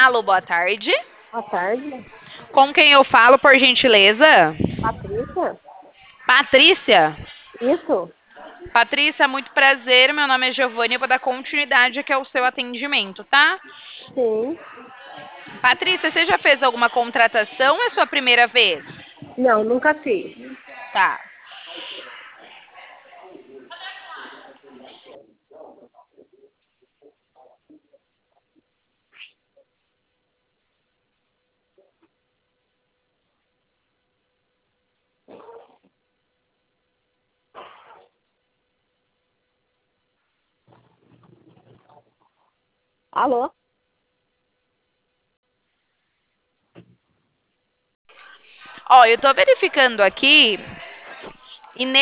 Alô, boa tarde. Boa tarde, Com quem eu falo, por gentileza? Patrícia. Patrícia. Isso? Patrícia, muito prazer. Meu nome é Giovanni. Eu vou dar continuidade aqui ao seu atendimento, tá? Sim. Patrícia, você já fez alguma contratação ou é sua primeira vez? Não, nunca fiz. Tá. Alô? Ó, eu tô verificando aqui